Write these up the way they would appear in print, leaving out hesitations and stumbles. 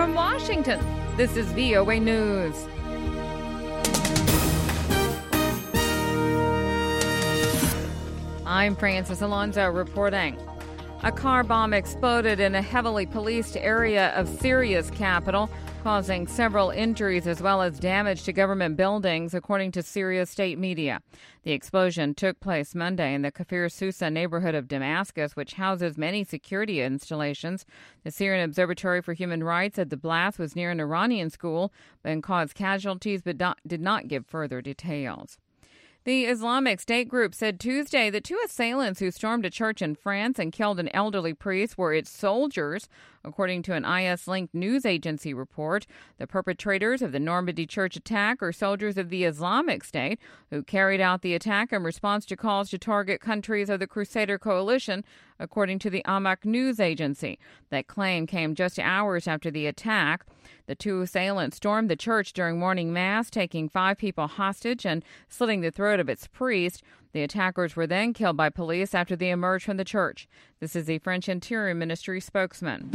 from Washington, this is VOA News. I'm Frances Alonso reporting. A car bomb exploded in a heavily policed area of Syria's capital, causing several injuries as well as damage to government buildings, according to Syria's state media. The explosion took place Monday in the Kafir Sousa neighborhood of Damascus, which houses many security installations. The Syrian Observatory for Human Rights said the blast was near an Iranian school and caused casualties, but did not give further details. The Islamic State group said Tuesday that two assailants who stormed a church in France and killed an elderly priest were its soldiers, according to an IS-linked news agency report. The perpetrators of the Normandy church attack are soldiers of the Islamic State who carried out the attack in response to calls to target countries of the Crusader coalition, according to the Amaq news agency. That claim came just hours after the attack. The two assailants stormed the church during morning mass, taking 5 people hostage and slitting the throat of its priest. The attackers were then killed by police after they emerged from the church. This is the French Interior Ministry spokesman.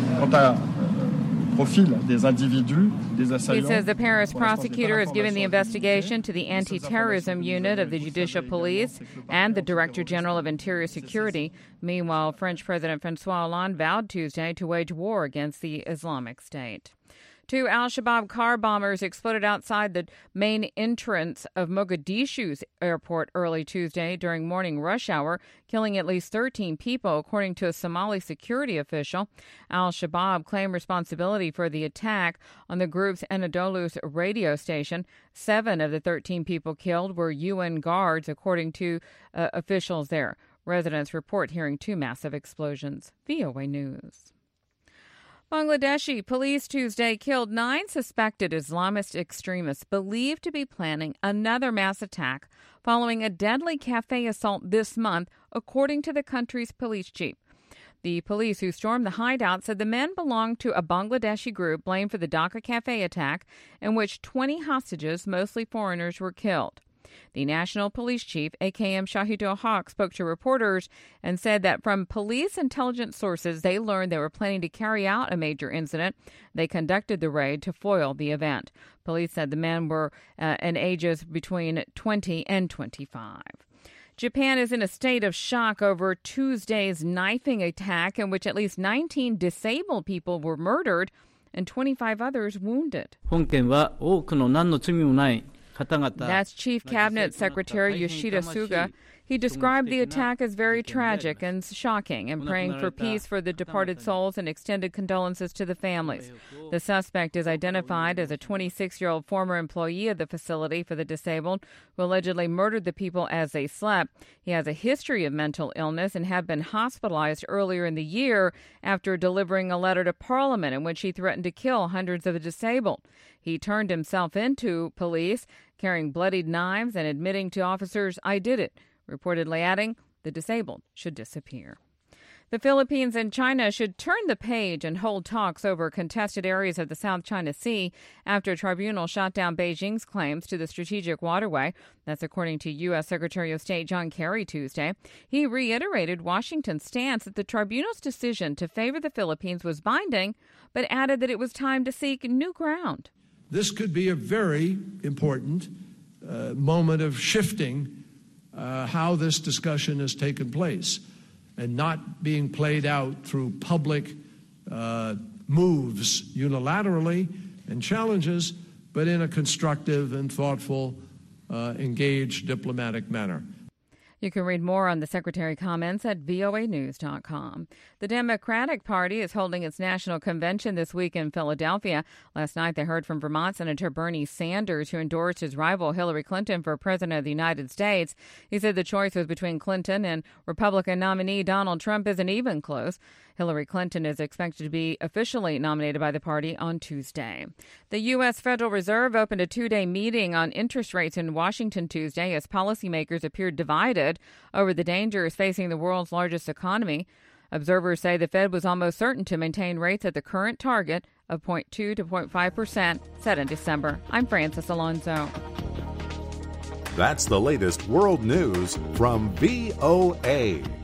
He says the Paris prosecutor has given the investigation to the anti-terrorism unit of the judicial police and the Director General of Interior Security. Meanwhile, French President François Hollande vowed Tuesday to wage war against the Islamic State. 2 al-Shabaab car bombers exploded outside the main entrance of Mogadishu's airport early Tuesday during morning rush hour, killing at least 13 people, according to a Somali security official. Al-Shabaab claimed responsibility for the attack on the group's Anadolu's radio station. 7 of the 13 people killed were UN guards, according to officials there. Residents report hearing 2 massive explosions. VOA News. Bangladeshi police Tuesday killed 9 suspected Islamist extremists believed to be planning another mass attack following a deadly cafe assault this month, according to the country's police chief. The police who stormed the hideout said the men belonged to a Bangladeshi group blamed for the Dhaka cafe attack, in which 20 hostages, mostly foreigners, were killed. The national police chief, AKM Shahidul Haq, spoke to reporters and said that from police intelligence sources, they learned they were planning to carry out a major incident. They conducted the raid to foil the event. Police said the men were in ages between 20 and 25. Japan is in a state of shock over Tuesday's knifing attack in which at least 19 disabled people were murdered and 25 others wounded. That's Chief Cabinet Secretary Yoshida Suga. He described the attack as very tragic and shocking and praying for peace for the departed souls and extended condolences to the families. The suspect is identified as a 26-year-old former employee of the facility for the disabled who allegedly murdered the people as they slept. He has a history of mental illness and had been hospitalized earlier in the year after delivering a letter to Parliament in which he threatened to kill hundreds of the disabled. He turned himself into police, carrying bloodied knives and admitting to officers, "I did it," reportedly adding, "The disabled should disappear." The Philippines and China should turn the page and hold talks over contested areas of the South China Sea after a tribunal shot down Beijing's claims to the strategic waterway. That's according to U.S. Secretary of State John Kerry Tuesday. He reiterated Washington's stance that the tribunal's decision to favor the Philippines was binding, but added that it was time to seek new ground. This could be a very important moment of shifting how this discussion has taken place and not being played out through public moves unilaterally and challenges, but in a constructive and thoughtful, engaged diplomatic manner. You can read more on the Secretary comments at voanews.com. The Democratic Party is holding its national convention this week in Philadelphia. Last night, they heard from Vermont Senator Bernie Sanders, who endorsed his rival Hillary Clinton for President of the United States. He said the choice was between Clinton and Republican nominee Donald Trump isn't even close. Hillary Clinton is expected to be officially nominated by the party on Tuesday. The U.S. Federal Reserve opened a 2-day meeting on interest rates in Washington Tuesday as policymakers appeared divided over the dangers facing the world's largest economy. Observers say the Fed was almost certain to maintain rates at the current target of 0.2 to 0.5% set in December. I'm Frances Alonso. That's the latest world news from VOA.